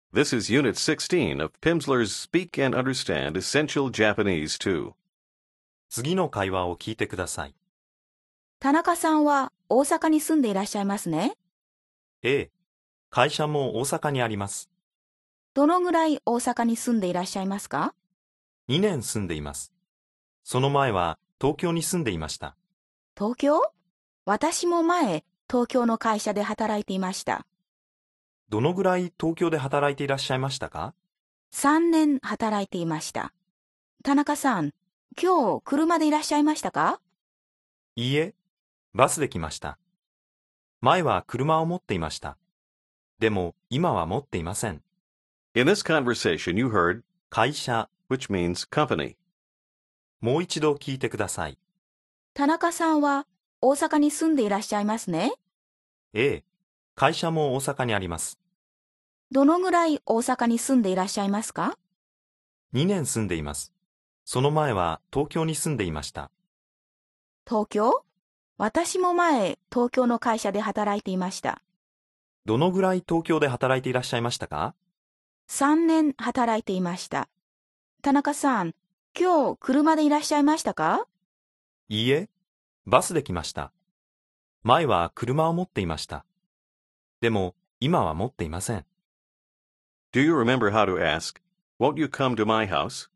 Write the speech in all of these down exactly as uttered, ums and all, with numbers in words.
This is Unit sixteen of Pimsleur's Speak and Understand Essential Japanese two. 次の会話を聞いてください。 田中さんは大阪に住んでいらっしゃいますね。 ええ、会社も大阪にあります。 どのぐらい大阪に住んでいらっしゃいますか？ にねん住んでいます。その前は東京に住んでいました。 東京？私も前、東京の会社で働いていました。 どのぐらい東京で働いていらっしゃいましたか？ さんねん働いていました。田中さん、今日車でいらっしゃいましたか？ いいえ、バスで来ました。前は車を持っていました。でも今は持っていません。 In this conversation, you heard 会社、 which means company. もう一度聞いてください。 田中さんは大阪に住んでいらっしゃいますね。 ええ、会社も大阪にあります。 どのぐらい大阪に住んでいらっしゃいますか？ にねん住んでいます。その前は東京に住んでいました。 東京？私も前、東京の会社で働いていました。 どのぐらい東京で働いていらっしゃいましたか？ さんねん働いていました。田中さん、今日車でいらっしゃいましたか？ いいえ、バスで来ました。前は車を持っていました。でも今は持っていません。 Do you remember how to ask, Won't you come to my house?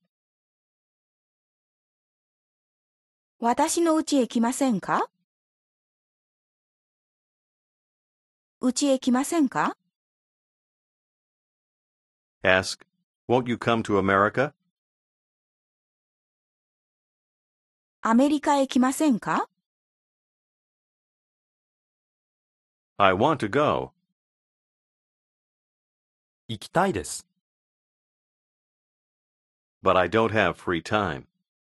私の家へ来ませんか？家へ来ませんか？ Ask, Won't you come to America? アメリカへ来ませんか？ I want to go. 行きたいです。 But I don't have free time.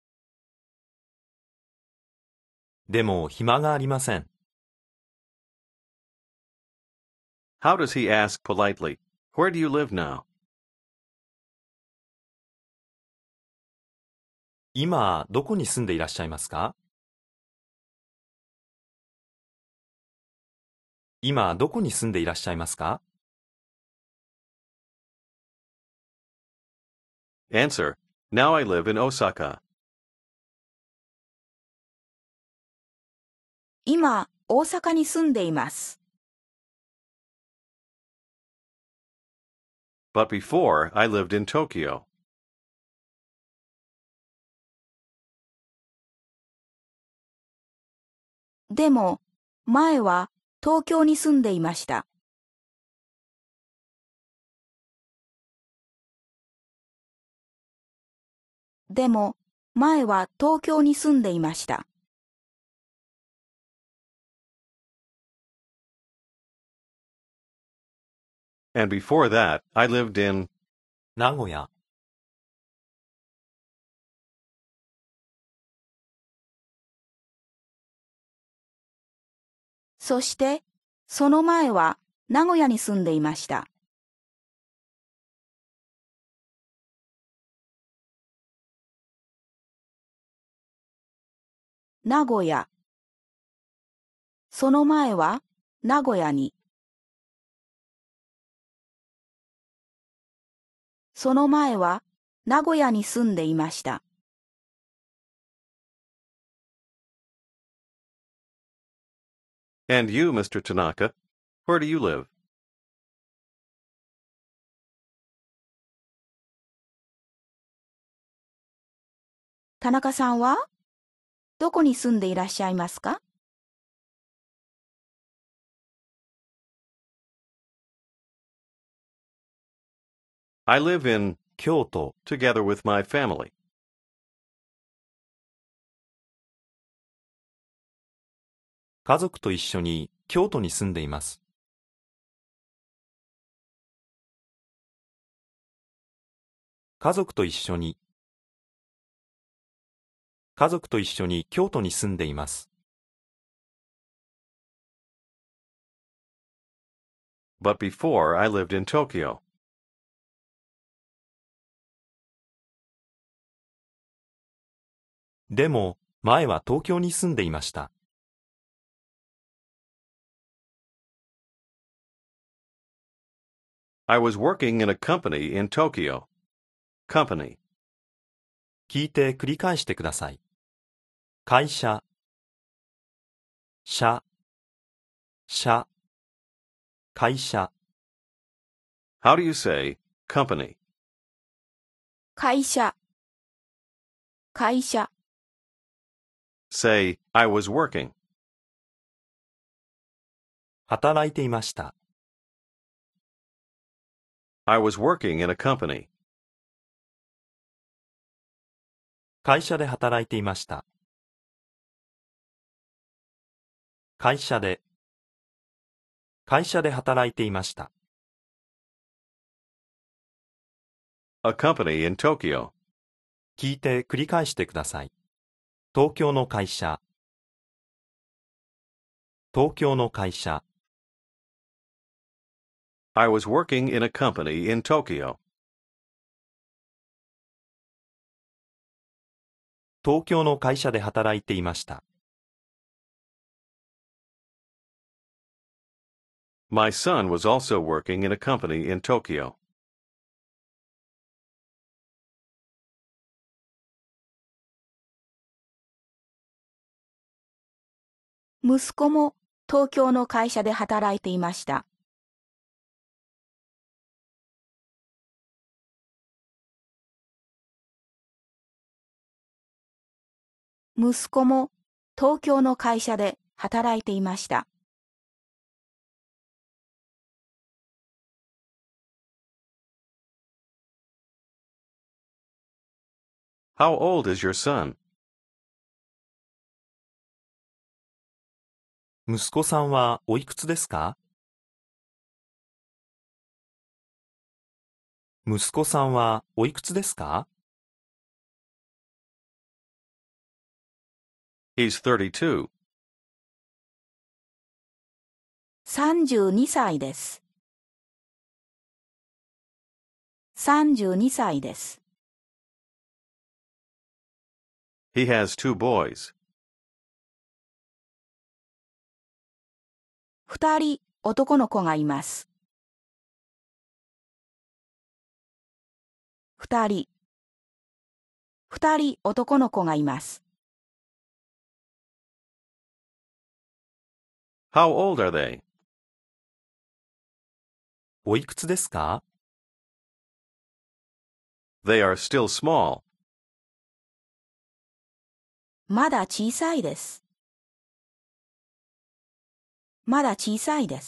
でも暇がありません。 How does he ask politely, Where do you live now? 今どこに住んでいらっしゃいますか？今どこに住んでいらっしゃいますか？ Answer, Now I live in Osaka. 今、大阪に住んでいます。 But before, I lived in Tokyo. でも、前は東京に住んでいました。でも、前は東京に住んでいました。 And before that, I lived in 名古屋。 そして、その前は名古屋に住んでいました。名古屋。その前は名古屋に。その前は名古屋に住んでいました。 And you, Mister Tanaka, where do you live? 田中さんはどこに住んでいらっしゃいますか？ I live in 京都。 together with my family. 家族と一緒に京都に住んでいます。家族と一緒に家族と一緒に京都に住んでいます。 But before, I lived in Tokyo. でも前は東京に住んでいました。 I was working in a company in Tokyo. Company. 聞いて繰り返してください。会社、社、社、会社。 How do you say company? 会社、会社、 Say, I was working. 働いていました。 I was working in a company. 会社で働いていました。会社で、会社で働いていました。 A company in Tokyo. 聞いて繰り返してください。東京の会社、東京の会社。 I was working in a company in Tokyo. 東京の会社で働いていました。 My son was also working in a company in Tokyo. 息子も東京の会社で働いていました。息子も東京の会社で働いていました。 How old is your son? 息子さんはおいくつですか？息子さんはおいくつですか？ He's thirty-two. さんじゅうにさいです。さんじゅうにさいです。 He has two boys. 二人男の子がいます。二人、二人男の子がいます。 How old are they? おいくつですか？ They are still small. まだ小さいです。まだ小さいです。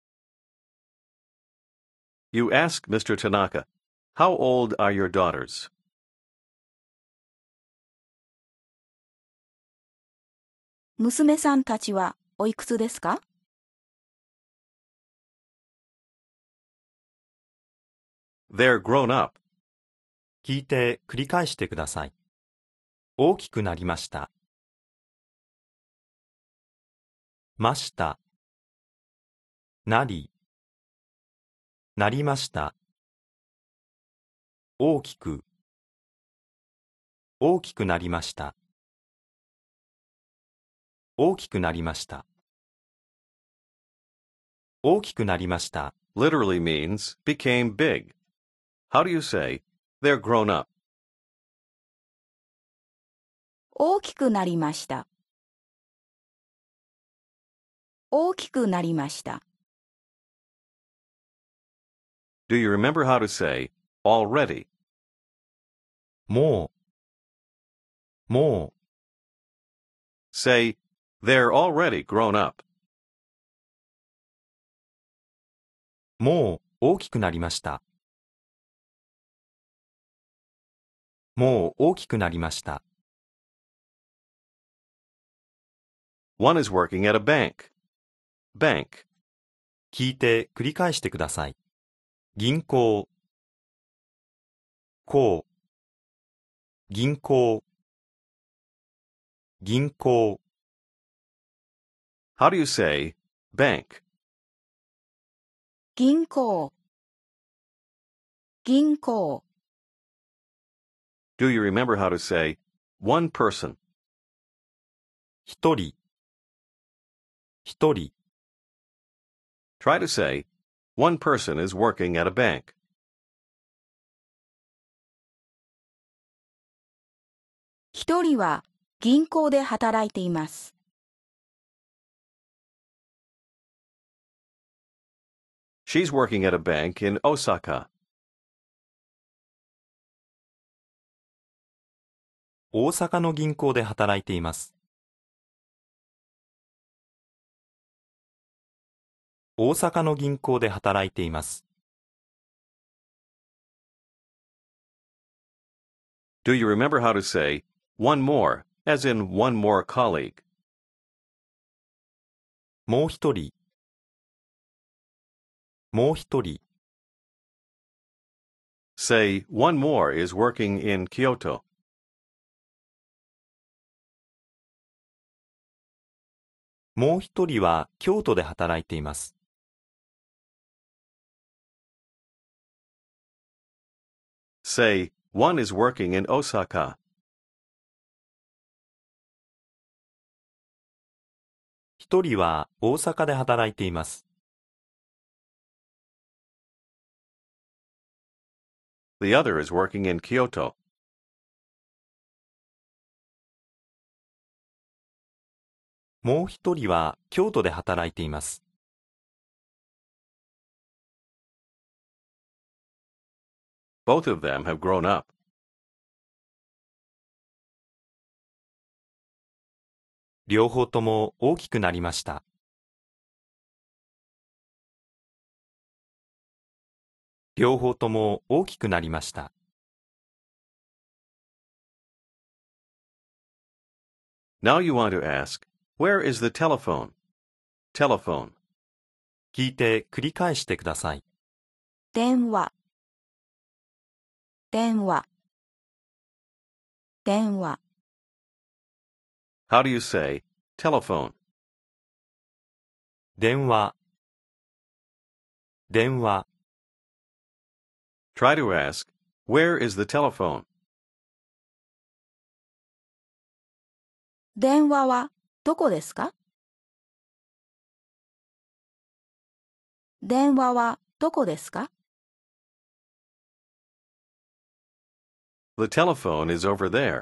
You ask Mister Tanaka, how old are your daughters? 娘さんたちはおいくつですか？ They're grown up. 聞いて繰り返してください。大きくなりました。ました。なり。なりました。大きく。大きくなりました。大きくなりました。大きくなりました。 Literally means became big. How do you say, they're grown up? 大きくなりました。大きくなりました。 Do you remember how to say, already? もう。もう。 Say, they're already grown up. もう大きくなりました。もう大きくなりました。 One is working at a bank. Bank. 聞いて繰り返してください。銀行。こう。銀行。銀行。 How do you say, bank? 銀行。銀行。 Do you remember how to say, one person? 一人。一人。 Try to say, one person is working at a bank. 一人は銀行で働いています。 She's working at a bank in Osaka. 大阪の銀行で働いています。大阪の銀行で働いています。 Do you remember how to say one more, as in one more colleague? もう一人。もう一人。 Say one more is working in Kyoto. もう一人は京都で働いています。 Say one is working in Osaka. 一人は大阪で働いています。 The other is working in Kyoto. もう一人は京都で働いています。 Both of them have grown up. 両方とも大きくなりました。両方とも大きくなりました。 Now you want to ask, where is the telephone? Telephone. 聞いて繰り返してください。 電話、電話、電話。 How do you say telephone? 電話、電話。 Try to ask, where is the telephone? 電話はどこですか？電話はどこですか？ The telephone is over there.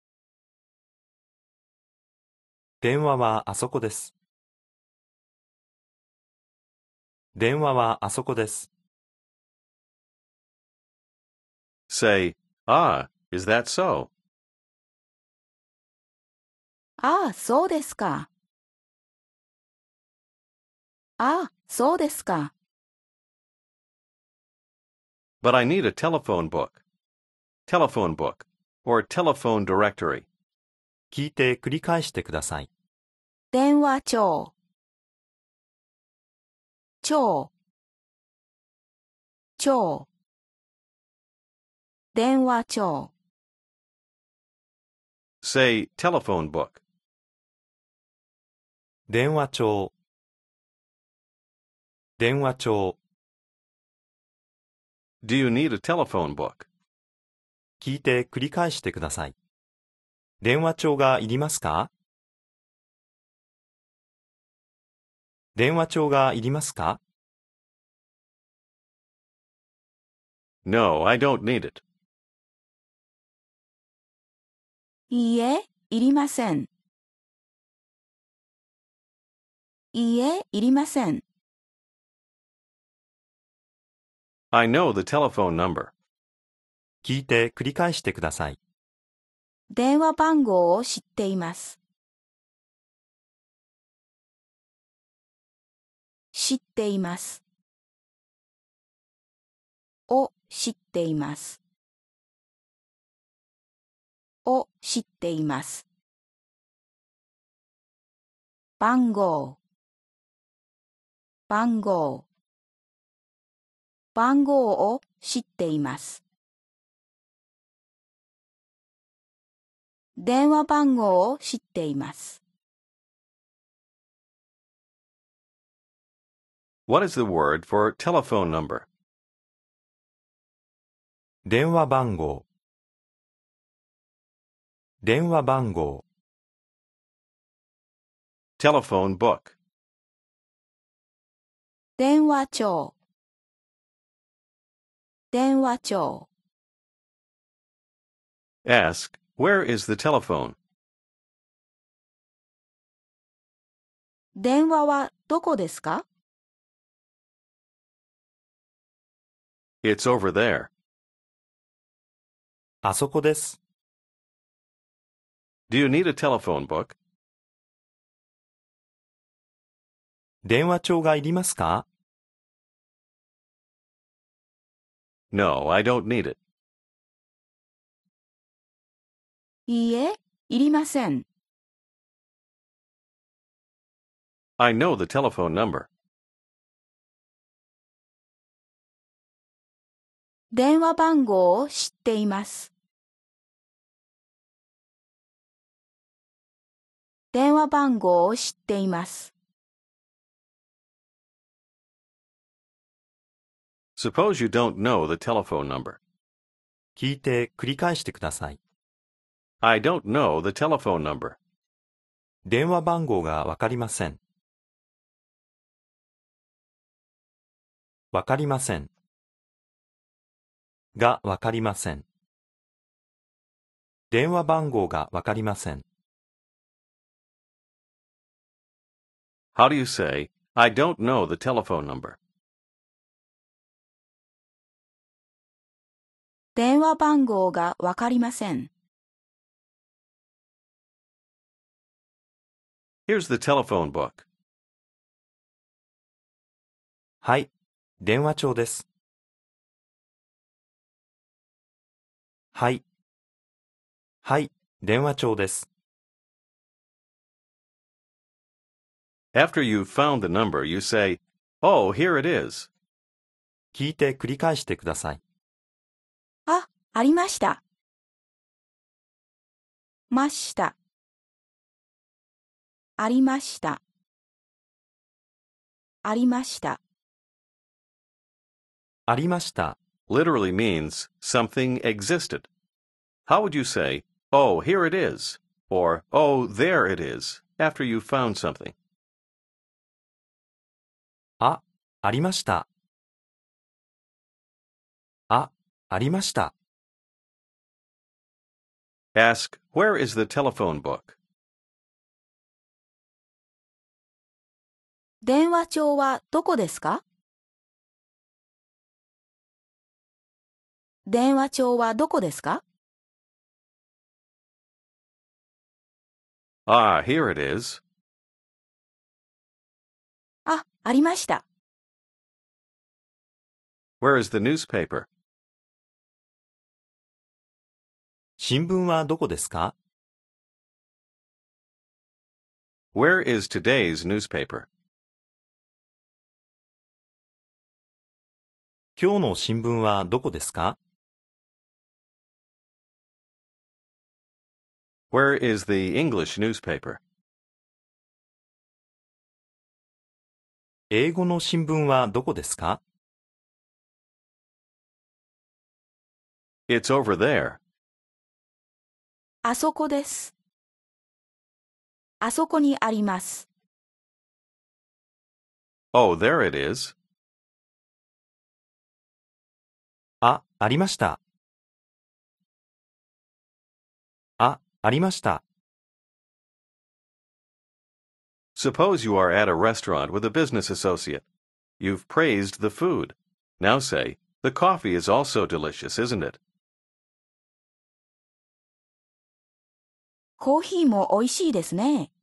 電話はあそこです。電話はあそこです。 Say, ah, is that so? ああ、そうですか。ああ、そうですか。 But I need a telephone book. Telephone book, or telephone directory. 聞いて繰り返してください。 電話帳、帳、帳。電話帳。 Say telephone book. 電話帳。電話帳。 Do you need a telephone book? 聞いて繰り返してください。電話帳がいりますか？電話帳がいりますか？ No, I don't need it. いいえ、いりません。いいえ、いりません。 I know the telephone number. 聞いて繰り返してください。 電話番号を知っています。知っています。を知っています。を知っています。番号、番号。番号を知っています。電話番号を知っています。 What is the word for telephone number? 電話番号。電話番号。 Telephone book. 電話帳。 電話帳。 Ask, where is the telephone? 電話はどこですか？ It's over there. あそこです。 Do you need a telephone book? 電話帳がいりますか？ No, I don't need it. いいえ、いりません。 I know the telephone number. 電話番号を知っています。電話番号を知っています。 Suppose you don't know the telephone number. 聞いて繰り返してください。 I don't know the telephone number. 電話番号がわかりません。わかりません。がわかりません。電話番号がわかりません。 How do you say, I don't know the telephone number? 電話番号がわかりません。 Here's the telephone book. はい、電話帳です。はい。はい、電話帳です。 After you've found the number, you say, Oh, here it is. 聞いて繰り返してください。 あ、ありました。ました。ありました。ありました。 ありました。 Literally means something existed. How would you say, Oh, here it is, or Oh, there it is, after you've found something? あ、ありました。あ、ありました。 Ask, Where is the telephone book? 電話帳はどこですか？電話帳はどこですか？ Ah, here it is. あ、ありました。 Where is the newspaper? 新聞はどこですか？ Where is today's newspaper? 今日の新聞はどこですか？ Where is the English newspaper? 英語の新聞はどこですか？ It's over there. あそこです。あそこにあります。 Oh, there it is. あ、ありました。あ、ありました。 Suppose you are at a restaurant with a business associate. You've praised the food. Now say, The coffee is also delicious, isn't it? コーヒーも美味しいですね。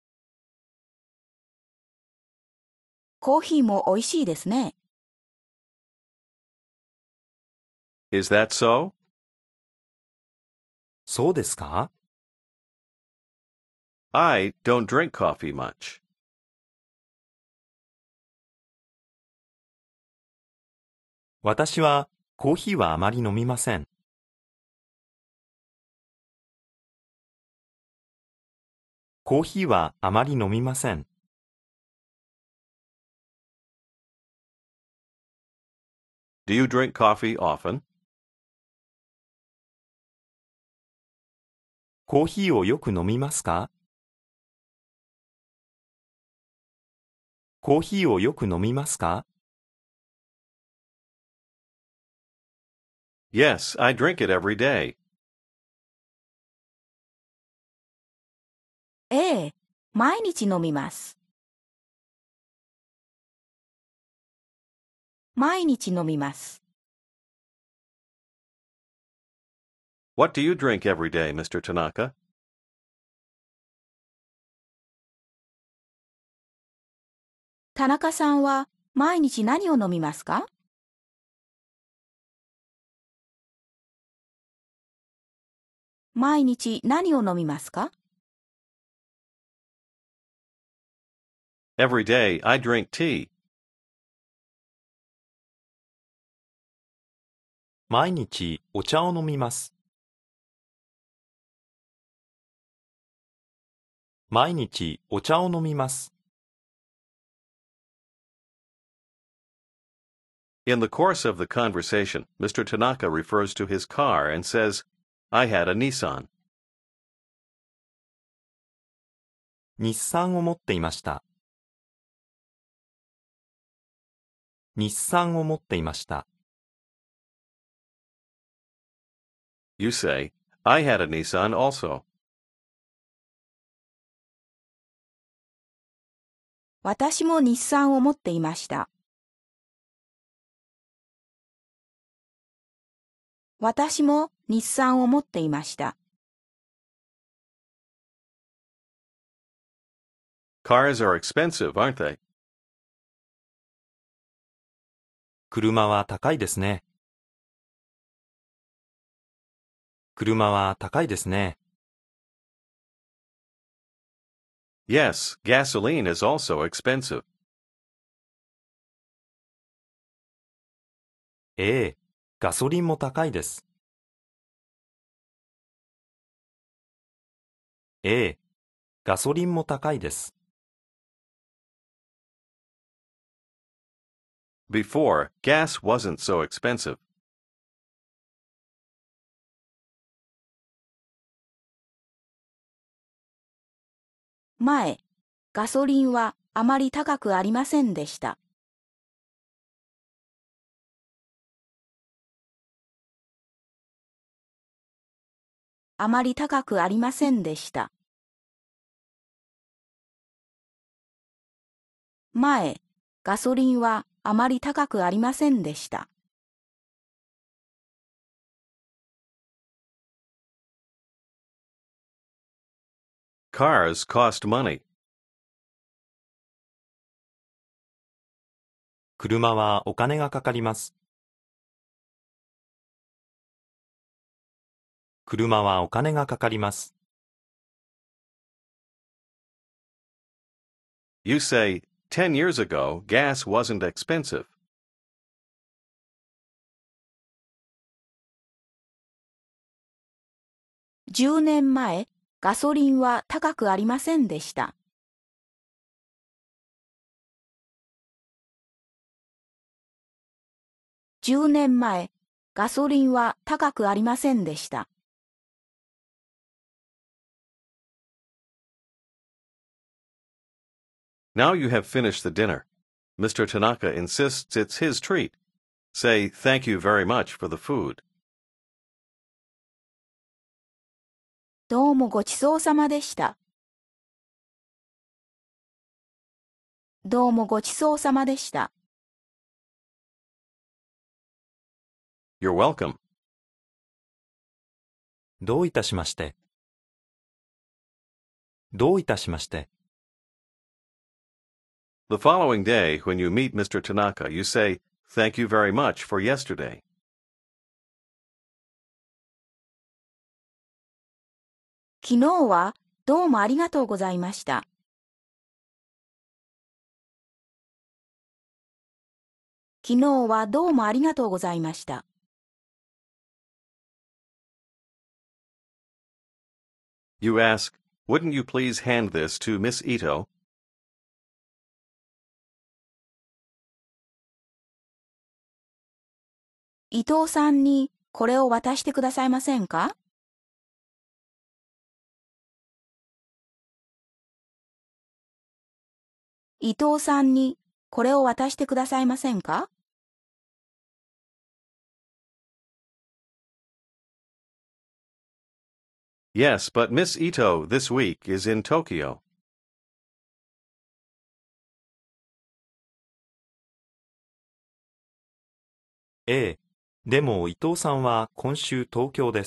コーヒーも美味しいですね。 Is that so? そうですか？ I don't drink coffee much. 私はコーヒーはあまり飲みません。コーヒーはあまり飲みません。 Do you drink coffee often? コーヒーをよく飲みますか？コーヒーをよく飲みますか？ Yes, I drink it every day. ええ、毎日飲みます。毎日飲みます。 What do you drink every day, Mister Tanaka? 田中さんは毎日何を飲みますか？毎日何を飲みますか？ Every day I drink tea. 毎日お茶を飲みます。毎日お茶を飲みます。 In the course of the conversation, Mister Tanaka refers to his car and says, I had a Nissan. 日産を持っていました。日産を持っていました。 You say, I had a Nissan also. 私も日産を持っていました。私も日産を持っていました。 Cars are expensive, aren't they? 車は高いですね。車は高いですね。 Yes, gasoline is also expensive. ええ、ガソリンも高いです。ええ、ガソリンも高いです。 Before, gas wasn't so expensive. 前、ガソリンはあまり高くありませんでした。あまり高くありませんでした。前、ガソリンはあまり高くありませんでした。 Cars cost money. 車はお金がかかります。車はお金がかかります。 You say, ten years ago, gas wasn't expensive. じゅうねんまえ、ガソリンは高くありませんでした。じゅうねんまえ、ガソリンは高くありませんでした。 Now you have finished the dinner. Mister Tanaka insists it's his treat. Say, thank you very much for the food. どうもごちそうさまでした。どうもごちそうさまでした。 You're welcome. どういたしまして。どういたしまして。 The following day, when you meet Mister Tanaka, you say, thank you very much for yesterday. 昨日はどうもありがとうございました。昨日はどうもありがとうございました。 You ask, wouldn't you please hand this to Miss Ito? 伊藤さんにこれを渡してくださいませんか？伊藤さんにこれを渡してくださいませんか？ Yes, but Miss Ito this week is in Tokyo. ええ、でも伊藤さんは今週東京です。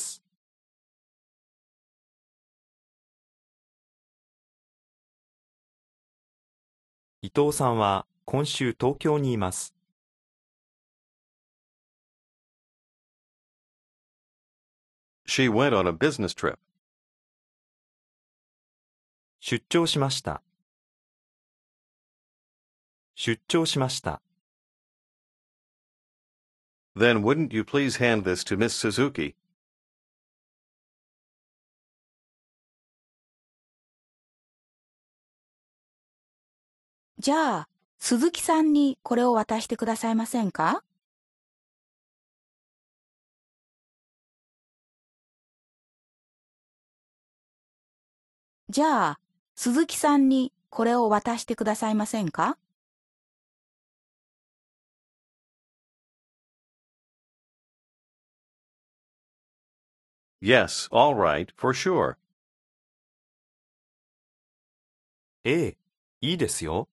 伊藤さんは今週東京にいます。 She went on a business trip. 出張しました。出張しました。 Then wouldn't you please hand this to Miss Suzuki? じゃあ、鈴木さんにこれを渡してくださいませんか？じゃあ、鈴木さんにこれを渡してくださいませんか？ Yes, all right, for sure. ええ、いいですよ。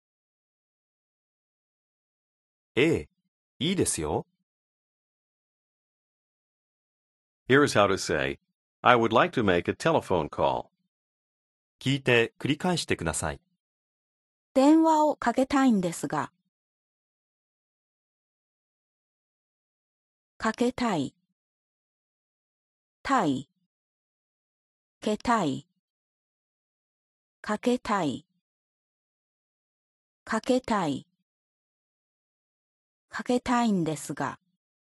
ええ、いいですよ。 Here's how to say, I would like to make a telephone call. 聞いて繰り返してください。 電話をかけたいんですが。かけたい。たい。けたい。かけたい。かけたい。かけたいんですが。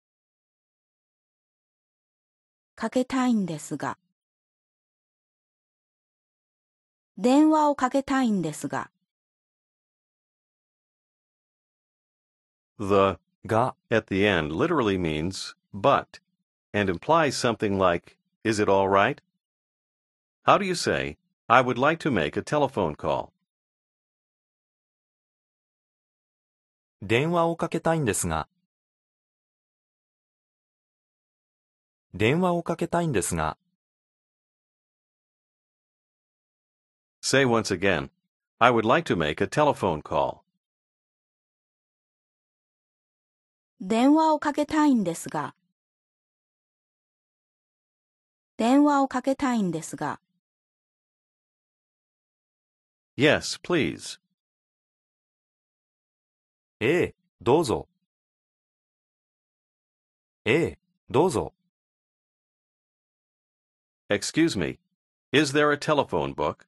かけたいんですが。電話をかけたいんですが。 The が、 at the end literally means but and implies something like, is it all right? How do you say, I would like to make a telephone call? 電話をかけたいんですが。電話をかけたいんですが。 Say once again, I would like to make a telephone call. 電話をかけたいんですが。電話をかけたいんですが。 Yes, please. ええ、どうぞ。ええ、どうぞ。 Excuse me, is there a telephone book?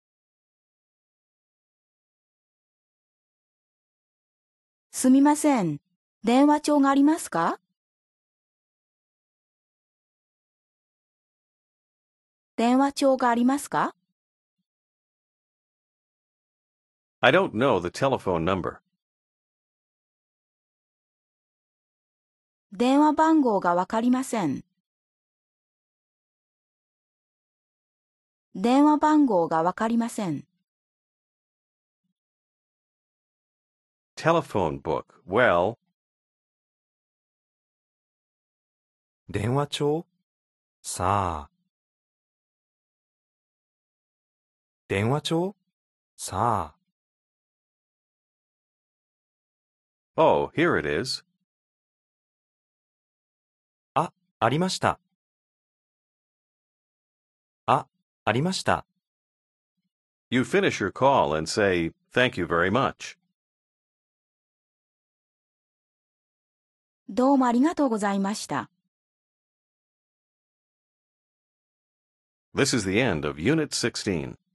すみません。電話帳がありますか？電話帳がありますか？ I don't know the telephone number. 電話番号がわかりません。電話番号がわかりません。 Telephone book, well, 電話帳？さあ。電話帳？さあ。 oh, here it is. あ、ありました。あ、ありました。 You finish your call and say, thank you very much. どうもありがとうございました。 This is the end of Unit sixteen.